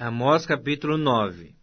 Amós capítulo 9.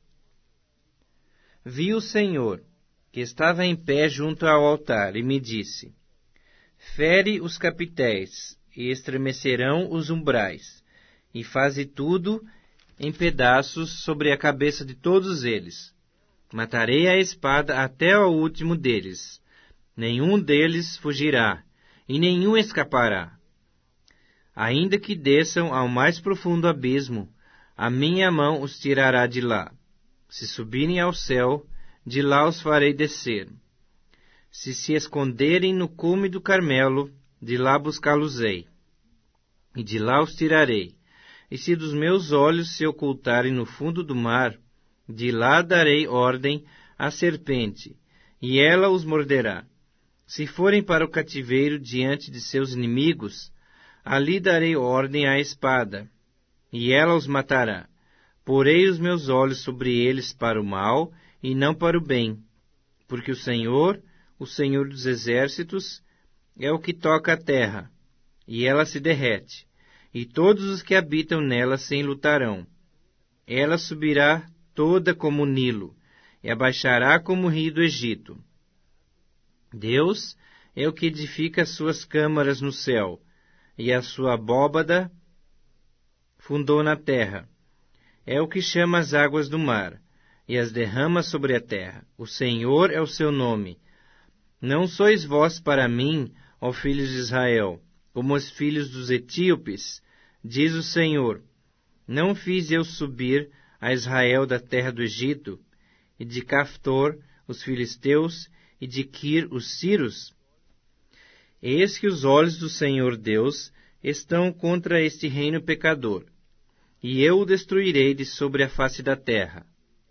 Vi o Senhor, que estava em pé junto ao altar, e me disse: Fere os capitéis, e estremecerão os umbrais, e faze tudo em pedaços sobre a cabeça de todos eles. Matarei a espada até ao último deles. Nenhum deles fugirá, e nenhum escapará. Ainda que desçam ao mais profundo abismo, a minha mão os tirará de lá. Se subirem ao céu, de lá os farei descer. Se esconderem no cume do Carmelo, de lá buscá-los-ei. E de lá os tirarei. E se dos meus olhos se ocultarem no fundo do mar, de lá darei ordem à serpente, e ela os morderá. Se forem para o cativeiro diante de seus inimigos, ali darei ordem à espada, e ela os matará. Porei os meus olhos sobre eles para o mal, e não para o bem, porque o Senhor dos exércitos, é o que toca a terra, e ela se derrete, e todos os que habitam nela se enlutarão. Ela subirá toda como o Nilo, e abaixará como o rio do Egito. Deus é o que edifica as suas câmaras no céu, e a sua abóbada fundou na terra. É o que chama as águas do mar, e as derrama sobre a terra. O Senhor é o seu nome. Não sois vós para mim, ó filhos de Israel, como os filhos dos etíopes, diz o Senhor. Não fiz eu subir a Israel da terra do Egito, e de Caftor os filisteus, e de Quir os sírios? Eis que os olhos do Senhor Deus estão contra este reino pecador, e eu o destruirei de sobre a face da terra.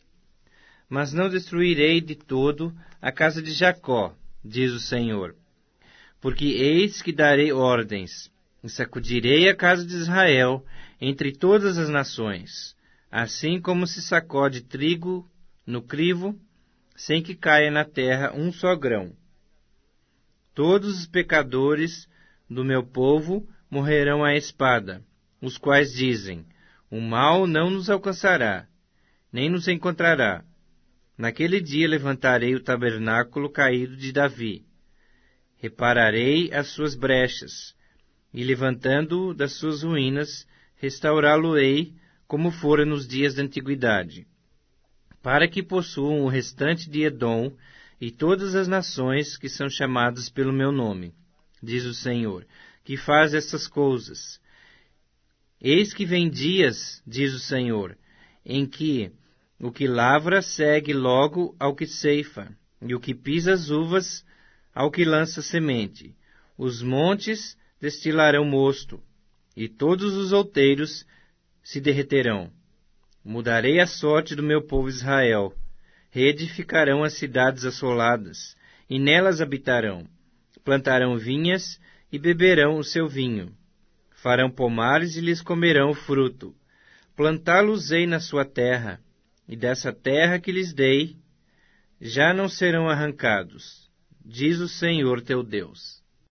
Mas não destruirei de todo a casa de Jacó, diz o Senhor, porque eis que darei ordens, e sacudirei a casa de Israel entre todas as nações, assim como se sacode trigo no crivo, sem que caia na terra um só grão. Todos os pecadores do meu povo morrerão à espada, os quais dizem: o mal não nos alcançará, nem nos encontrará. Naquele dia levantarei o tabernáculo caído de Davi, repararei as suas brechas, e levantando-o das suas ruínas, restaurá-lo-ei como fora nos dias da antiguidade, para que possuam o restante de Edom e todas as nações que são chamadas pelo meu nome, diz o Senhor, que faz essas coisas. Eis que vem dias, diz o Senhor, em que o que lavra segue logo ao que ceifa, e o que pisa as uvas ao que lança semente. Os montes destilarão mosto, e todos os outeiros se derreterão. Mudarei a sorte do meu povo Israel. Reedificarão as cidades assoladas, e nelas habitarão. Plantarão vinhas e beberão o seu vinho. Farão pomares e lhes comerão o fruto. Plantá-los-ei na sua terra, e dessa terra que lhes dei, já não serão arrancados, diz o Senhor teu Deus.